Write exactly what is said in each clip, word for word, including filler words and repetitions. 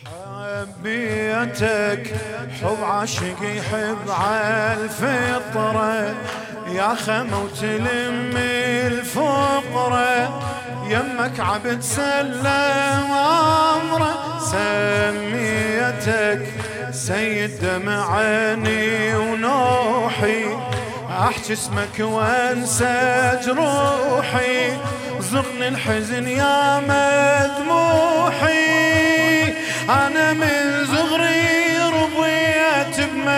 حبيتك حب عاشق يحب عالفطرة، يا خمة وتلم الفقرة، يمك عبد سلم أمره. سميتك سيد دمع عيني ونوحي، احكي اسمك وانسى جروحي، زقني الحزن يا مدموحي. انا من صغري رضيت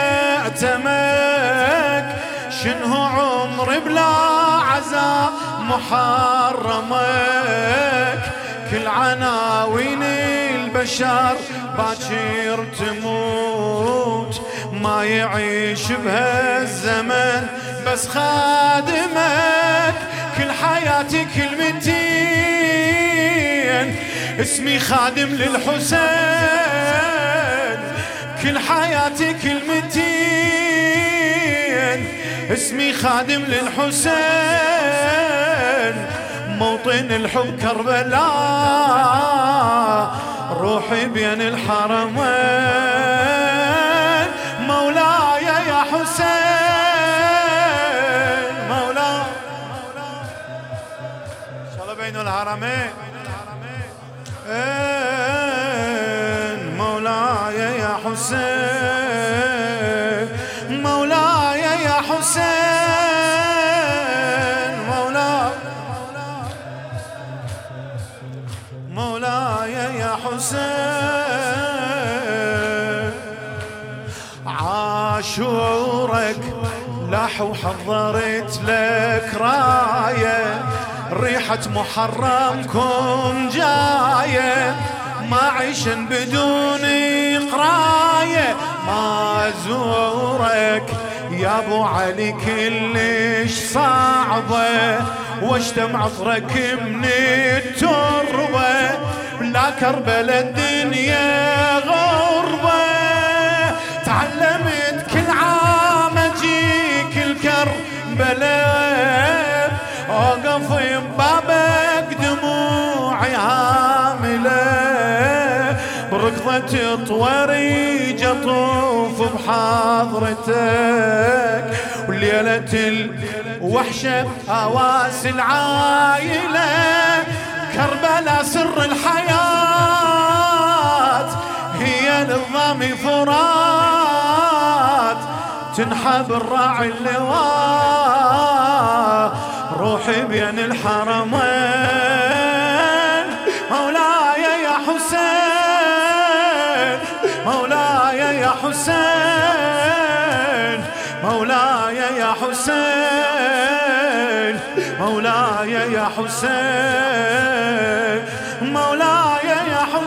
بمأتمك، شنو عمري بلا عذاب محرمك. كل عناوين البشر باكر تموت، ما يعيش بهالزمن بس خادمك. كل حياتي كلمتين، اسمي خادم للحسين. كل حياتي كلمتين، اسمي خادم للحسين. موطن الحب كربلاء، روحي بين الحرمين. مولاي يا حسين، مولاي ان شاء الله بين الحرمين. مولاي يا حسين، مولاي يا حسين، مولاي مولاي يا حسين. عاشورك لاح وحضرت لك راية، ريحة محرمكم جاية، ما عيشن بدون قراية. ما زورك يا ابو علي كلش صعبة، واشتم عطرك من التربة. لا كربلا الدنيا غربة، تعلمت كل عام اجيك الكربلاء، اوقف ببابك دموعي هاملة، بركضة طوري اطوف بحضرتك. وليلة الوحشة هواس العايلة، كربلاء سر الحياة، هي نظام فرات، تنحب الراعي اللواء، روحي بين الحرمين. مولاي يا حسين، مولاي يا حسين، مولاي يا حسين، مولاي يا حسين، مولاي يا حسين.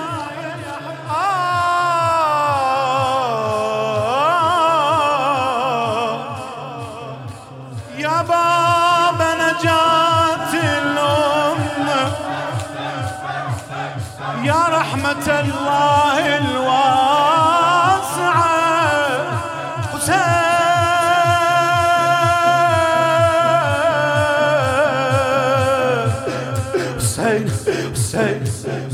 يا باب نجاة الأمة، يا رحمة الله الواسعة، حسين حسين حسين